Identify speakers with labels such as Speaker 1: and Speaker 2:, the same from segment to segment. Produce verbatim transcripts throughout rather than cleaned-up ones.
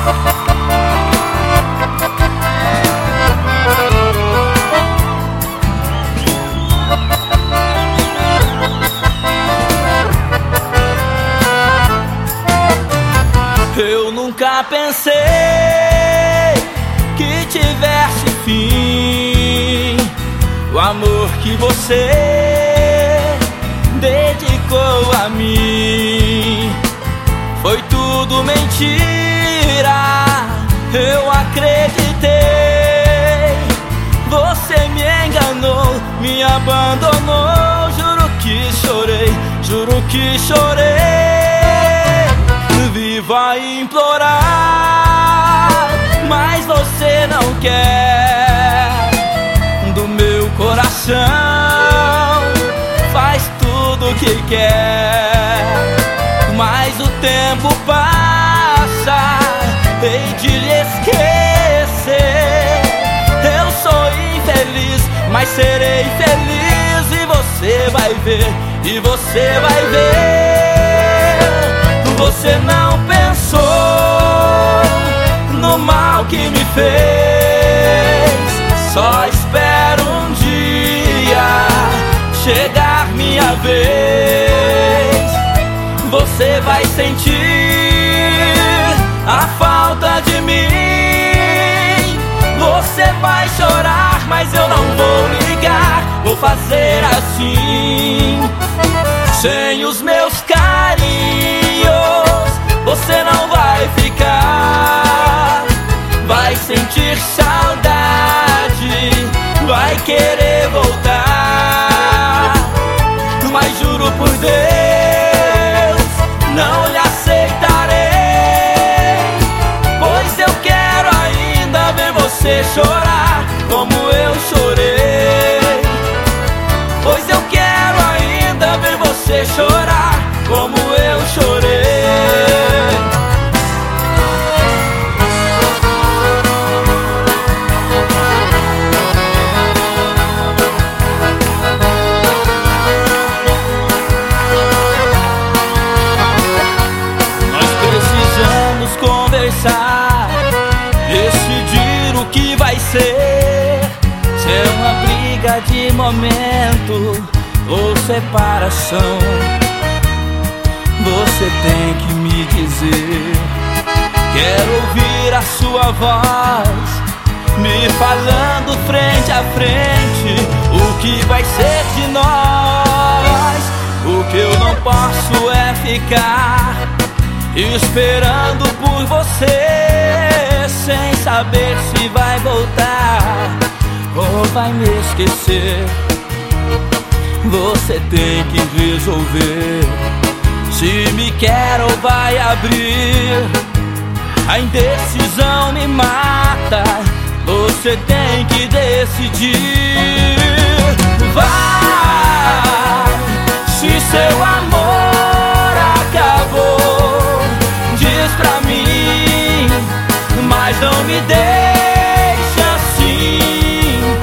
Speaker 1: Eu nunca pensei que tivesse fim. O amor que você dedicou a mim foi tudo mentira. Eu acreditei, você me enganou, me abandonou. Juro que chorei, juro que chorei. Vivo a implorar, mas você não quer. Do meu coração faz tudo o que quer, mas o tempo passa, hei de lhe esquecer. Eu sou infeliz, mas serei feliz, e você vai ver, e você vai ver. Você não pensou no mal que me fez. Só espero um dia chegar minha vez. Você vai sentir a falta de mim. Você vai chorar, mas eu não vou ligar. Vou fazer assim, sem os meus carinhos você não vai ficar. Vai sentir saudade, vai querer voltar, mas juro por Deus, não lhe aceitarei. Pois eu quero ainda ver você chorar como eu chorei. Pois eu quero ainda ver você chorar como eu chorei. Conversar, decidir o que vai ser. Se é uma briga de momento ou separação, você tem que me dizer. Quero ouvir a sua voz me falando frente a frente o que vai ser de nós. O que eu não posso é ficar esperando por você, sem saber se vai voltar ou vai me esquecer. Você tem que resolver se me quer ou vai abrir. A indecisão me mata, você tem que decidir. Vai, se seu amor acabou, diz pra mim, mas não me deixe assim.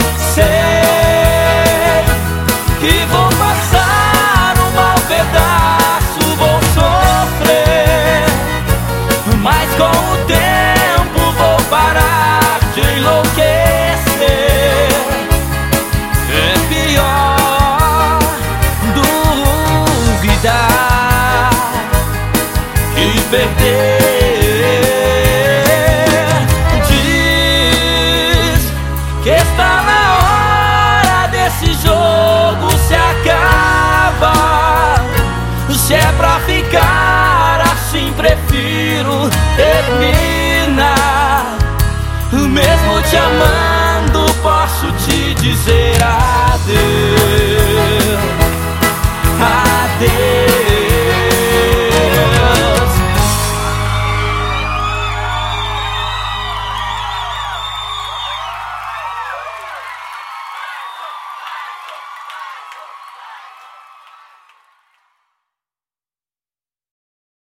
Speaker 1: Sei que vou passar um mau pedaço, vou sofrer, mas com o tempo vou parar de enlouquecer. É pior duvidar que perder. Diz que está na hora desse jogo se acaba. Se é pra ficar assim, prefiro terminar, mesmo te amando.